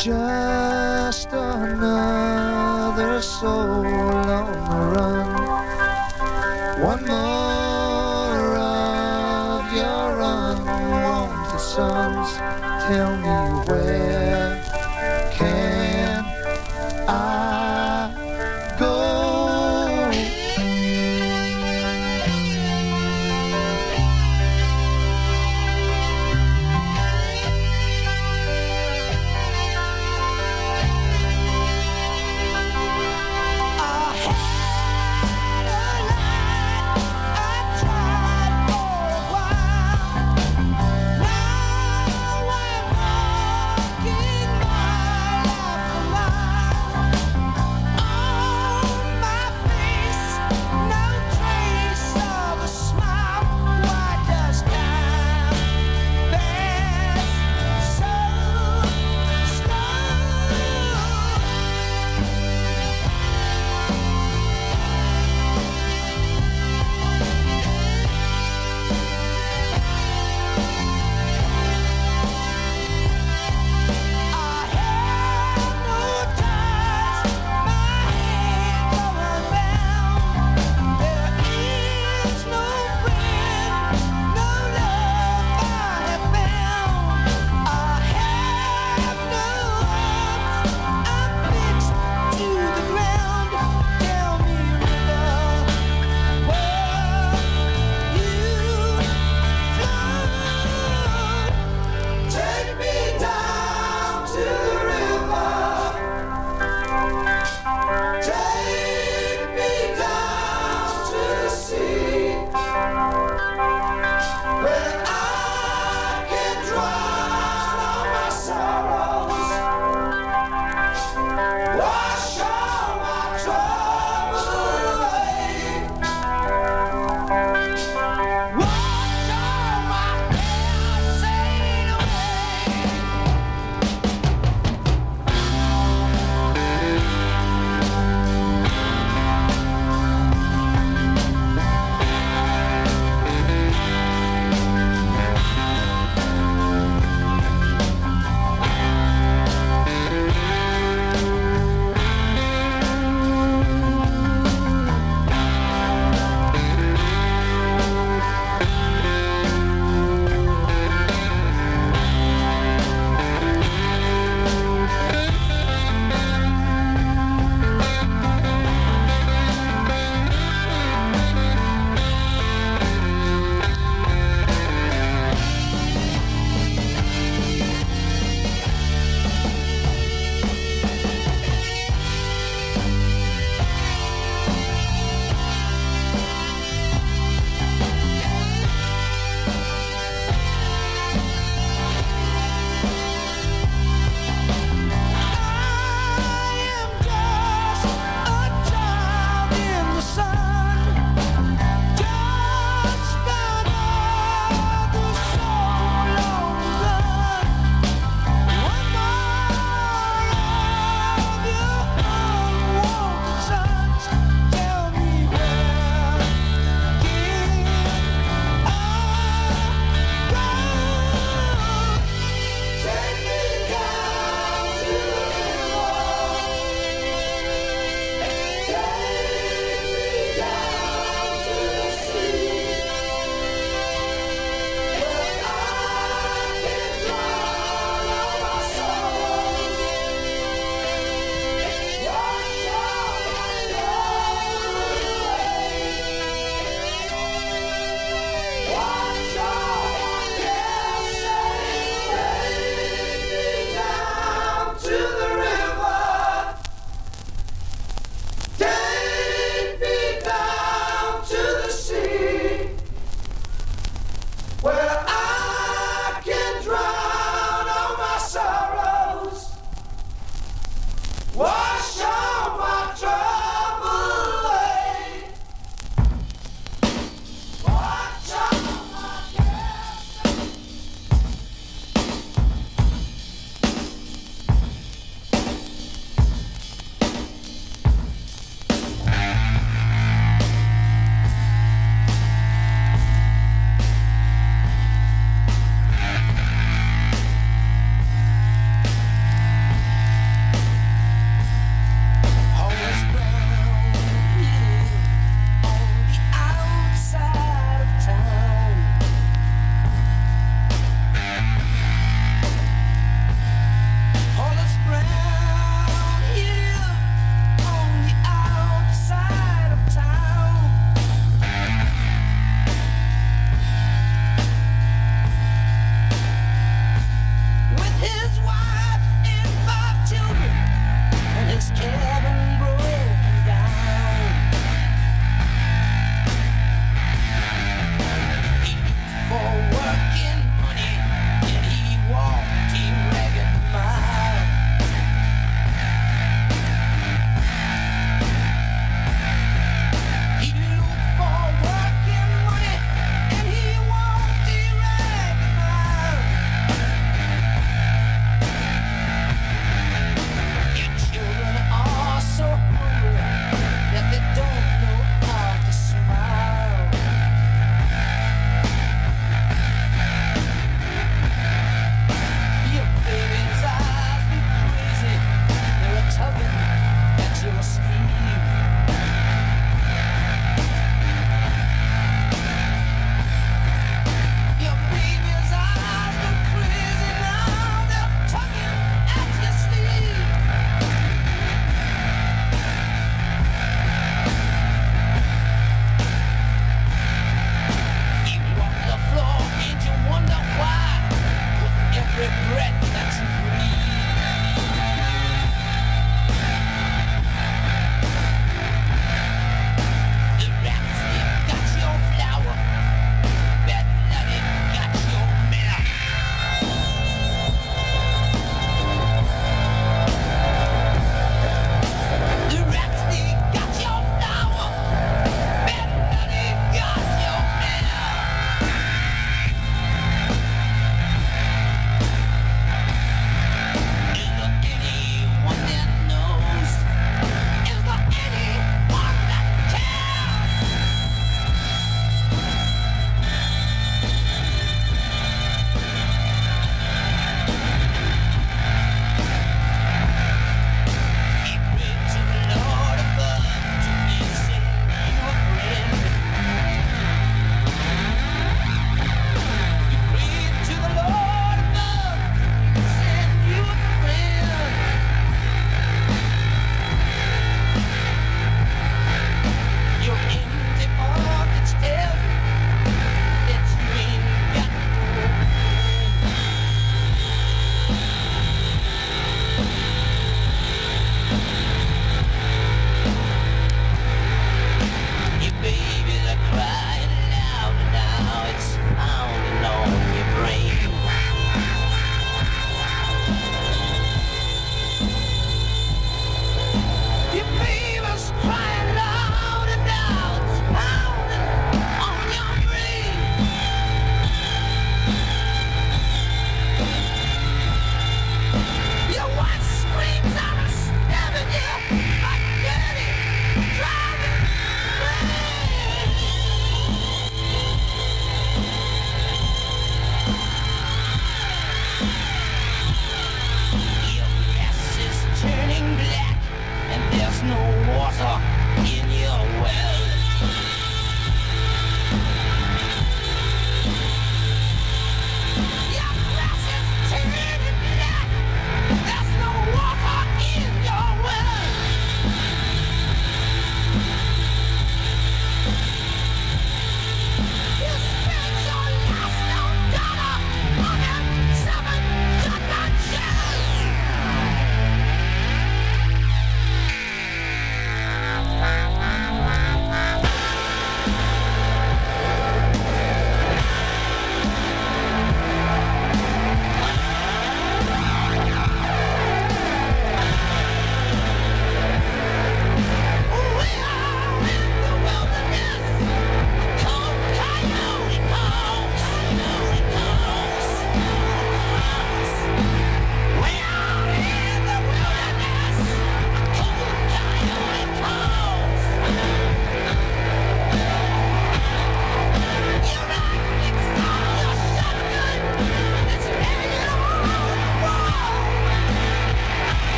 Just another soul on the run. One more of your unwanted sons. Tell me where can I go? Now I'm walking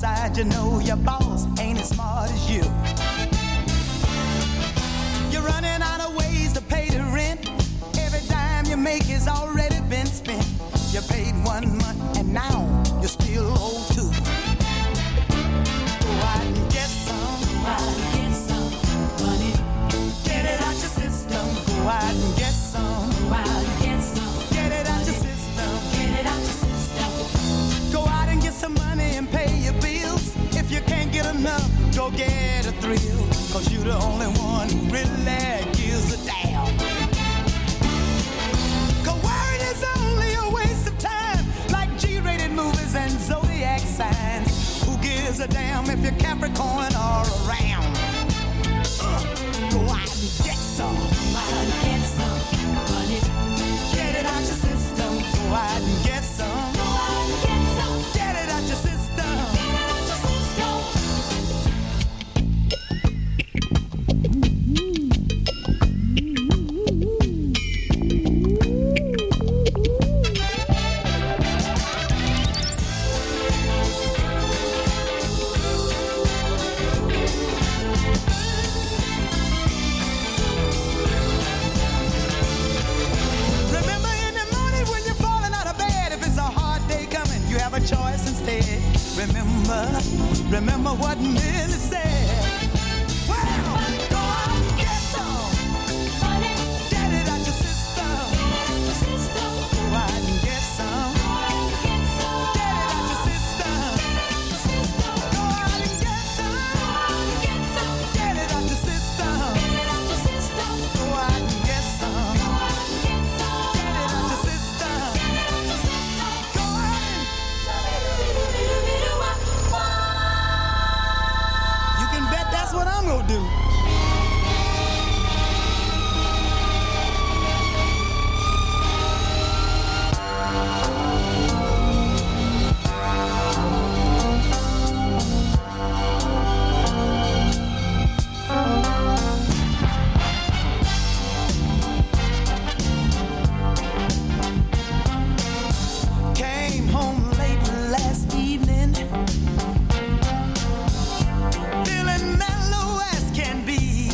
inside you know your boss ain't as smart as you. You're running out of ways to pay the rent. Every dime you make has already been spent. You paid 1 month and now you still owe 2. Go out and get some. Go out and get some money. Get it out your system. Go out and get some. Go out and get some. Get it out your system. Get it out your system. Go out and get some money and pay your bills. If you can't get enough, go get a thrill. Cause you're the only one who really gives a damn. Cause worrying is only a waste of time. Like G-rated movies and zodiac signs. Who gives a damn if you're Capricorn or around? Go out and get some. Go out and get some money. Get it out your system. Go out and get some. Go out and get some. Get it out your system. Get it out your system. Remember in the morning when you're falling out of bed, if it's a hard day coming, you have a choice instead. Remember what Millie said. Well, go out and get some money. Get it out your system. Get it out your system. Go out and get some. Go out and get some. Get it out your system. Get it out your system. Go out and get some. Go out and get some. Get it out your system. Get it out your system. Go out and get some. Go out and get some. Get it out your system. Get it out your system. Go out and. You can bet that's what I'm gonna do. Came home late last evening, feeling mellow as can be.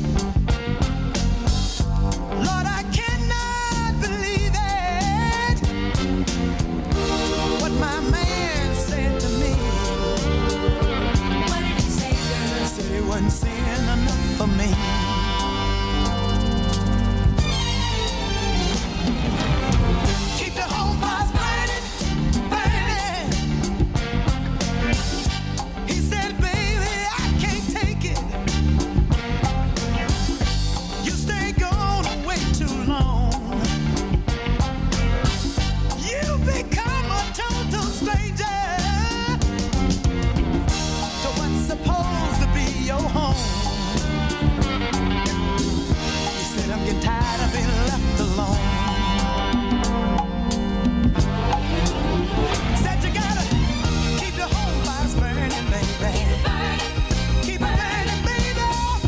Lord, I cannot believe it. What my man said to me. What did he say, girl? Said he wasn't saying enough for me. Keep the home fires burning, burning. He said, baby, I can't take it. You stay gone away too long. You become a total stranger to what's supposed to be your home. He said, I'm getting tired of being left alone. Said you gotta keep your home fires burning, baby. Keep it burning, baby.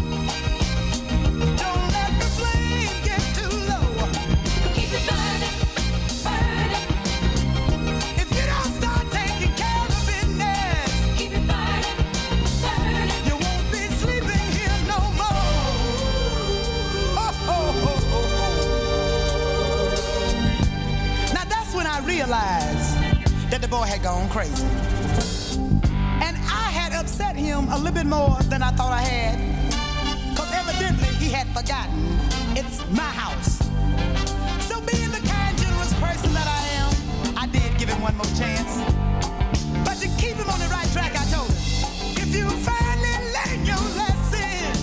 Don't let the flame get too low. Keep it burning, burning. If you don't start taking care of business, keep it burning, burning. You won't be sleeping here no more. Now that's when I realized that the boy had gone crazy. And I had upset him a little bit more than I thought I had. Cause evidently he had forgotten it's my house. So being the kind, generous person that I am, I did give him one more chance. But to keep him on the right track, I told him, if you finally learn your lesson,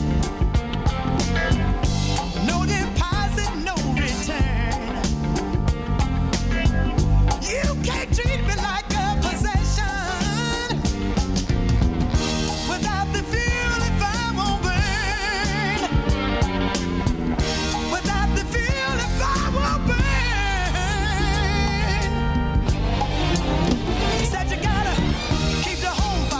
no deposit, no return. You can't treat me like a possession. Without the fuel, if I won't burn. Without the fuel, if I won't burn. Said you gotta keep the home fire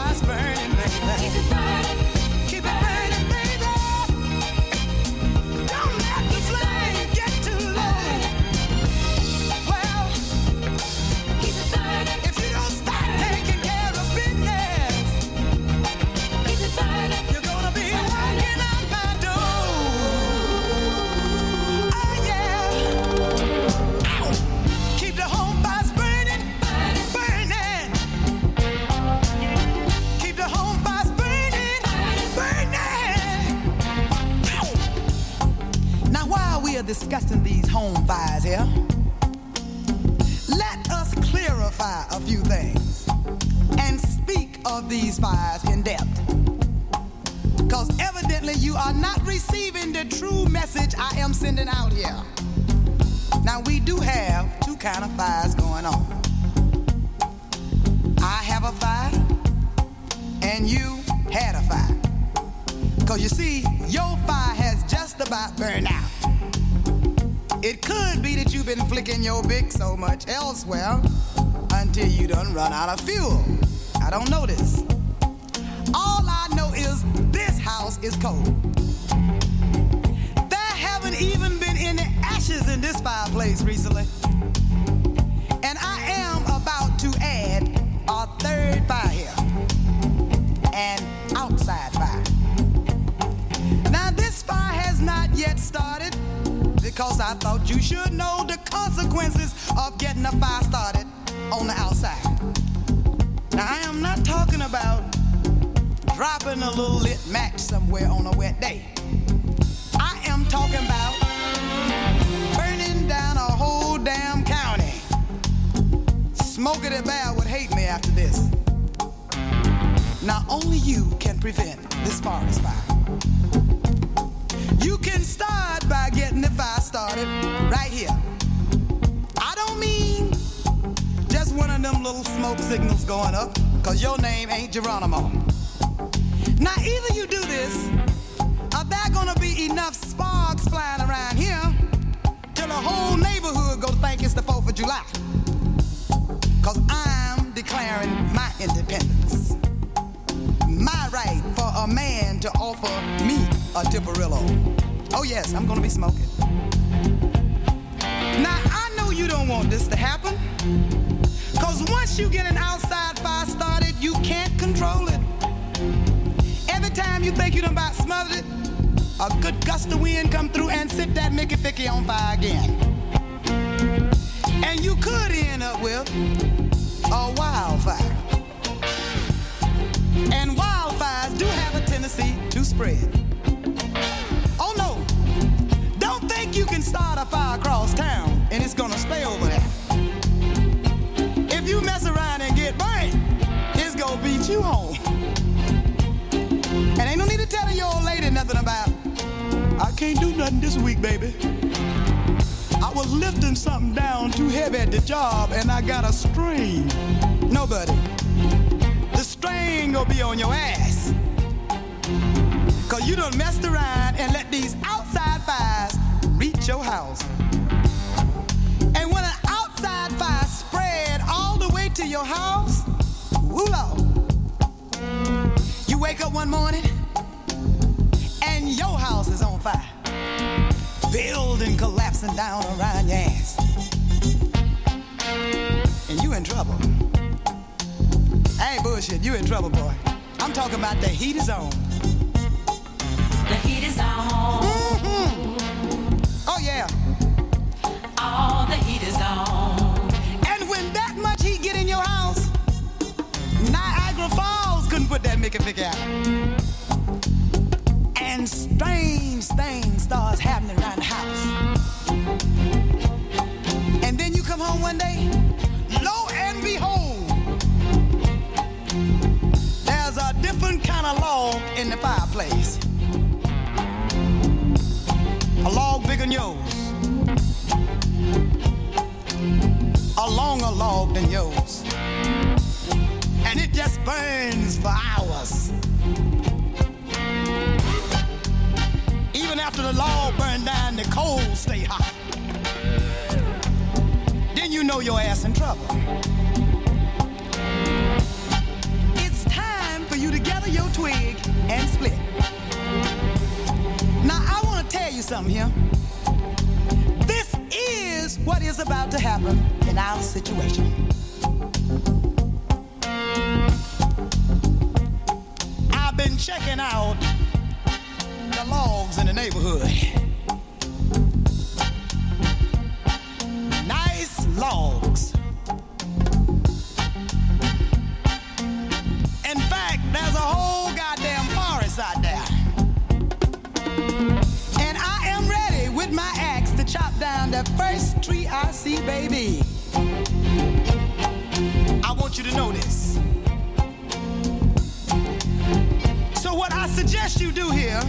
discussing these home fires here, let us clarify a few things and speak of these fires in depth. Because evidently you are not receiving the true message I am sending out here. Now we do have two kind of fires going on. I have a fire and you had a fire. Because you see, your fire has just about burned out. It could be that you've been flicking your Bic so much elsewhere until you done run out of fuel. I don't know this. All I know is this house is cold. There haven't even been any ashes in this fireplace recently. And I am about to add a third fire here. An outside fire. Now this fire has not yet started because I thought you should know the consequences of getting a fire started on the outside. Now I am not talking about dropping a little lit match somewhere on a wet day. I am talking about burning down a whole damn county. Smokey the Bear would hate me after this. Now only you can prevent this forest fire. You can start by getting the fire started right here. I don't mean just one of them little smoke signals going up, cause your name ain't Geronimo. Now either you do this, or there gonna be enough sparks flying around here till the whole neighborhood go think it's the 4th of July. Cause I'm declaring my independence. My right for a man to offer me a Dipperillo. Oh yes, I'm gonna be smoking. Now I know you don't want this to happen, cause once you get an outside fire started, you can't control it. Every time you think you done about smothered it, a good gust of wind come through and set that Mickey Ficky on fire again. And you could end up with a wildfire. And wildfires do have a tendency to spread. Oh no, don't think you can start a fire across town and it's gonna stay over there. If you mess around and get burnt, it's gonna beat you home. And ain't no need to tell your old lady nothing about, I can't do nothing this week, baby. I was lifting something down too heavy at the job and I got a strain. Nobody. The strain gonna be on your ass. Cause you done messed around and let these outside fires reach your house. And when an outside fire spread all the way to your house, woo Lord. You wake up one morning and your house is on fire. Building collapsing down around your ass. And you in trouble. I ain't bullshit, you in trouble, boy. I'm talking about the heat is on. The heat is on. Mm-hmm. Oh yeah. Oh, the heat is on. And when that much heat get in your house, Niagara Falls couldn't put that Mickey Ficky out. And strange things starts happening around the house. And then you come home one day, lo and behold, there's a different kind of log in the fireplace. A log bigger than yours. A longer log than yours. And it just burns for hours. Even after the log burned down, the coals stay hot. Then you know your ass in trouble. It's time for you to gather your twig and split. Now I want to tell you something here. This is what is about to happen in our situation. I've been checking out the logs in the neighborhood. Nice logs. In fact, there's a whole goddamn forest out there. And I am ready with my axe to see, baby, I want you to know this. So what I suggest you do here,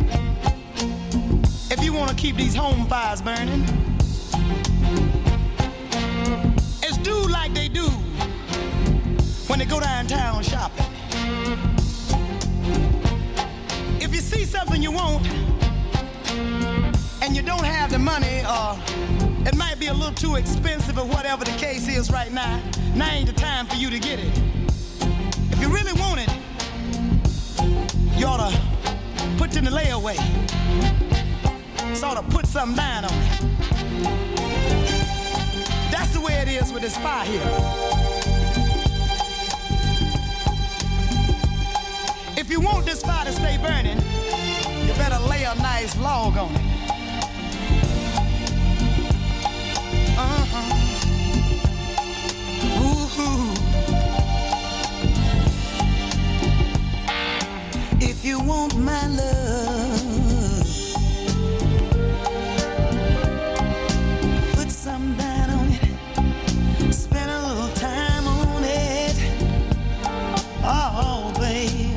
if you want to keep these home fires burning, is do like they do when they go downtown shopping. If you see something you want and you don't have the money, or it might be a little too expensive, or whatever the case is right now, now ain't the time for you to get it. If you really want it, you ought to put it in the layaway. Sort of put something down on it. That's the way it is with this fire here. If you want this fire to stay burning, you better lay a nice log on it. Ooh. If you want my love, put some down on it, spend a little time on it. Oh, baby.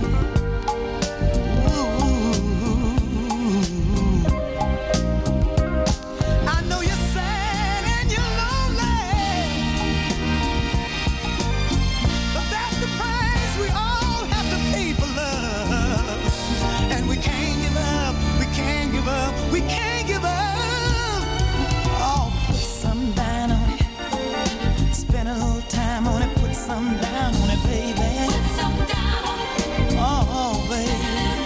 Ooh. I know you're sad and you're lonely, but that's the price we all have to pay for love. And we can't give up, we can't give up, we can't give up. Oh, put some down on it, spend a little time on it, put some down on it, baby. Put some down on it. Oh, baby.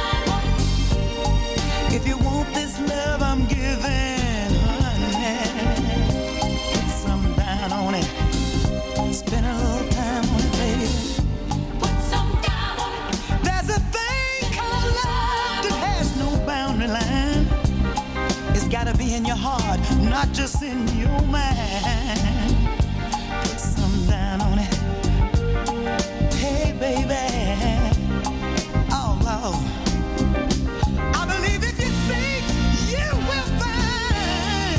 If you want this love I'm giving, honey, put some down on it, spend a little time on it, baby. Put some down on it. There's a thing called love that has no boundary line. It's gotta be in your heart, not just in your mind. Put some down on it. Hey, baby. Oh, Lord. I believe if you seek, you will find.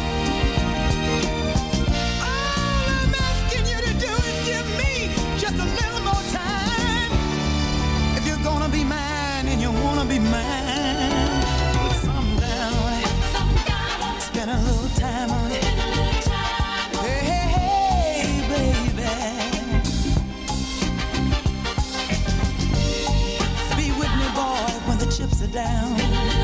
All I'm asking you to do is give me just a little more time. If you're gonna be mine and you wanna be mine, put some down on it. Spend a little time on it. Hey, hey, hey, baby. Be with me, boy, when the chips are down.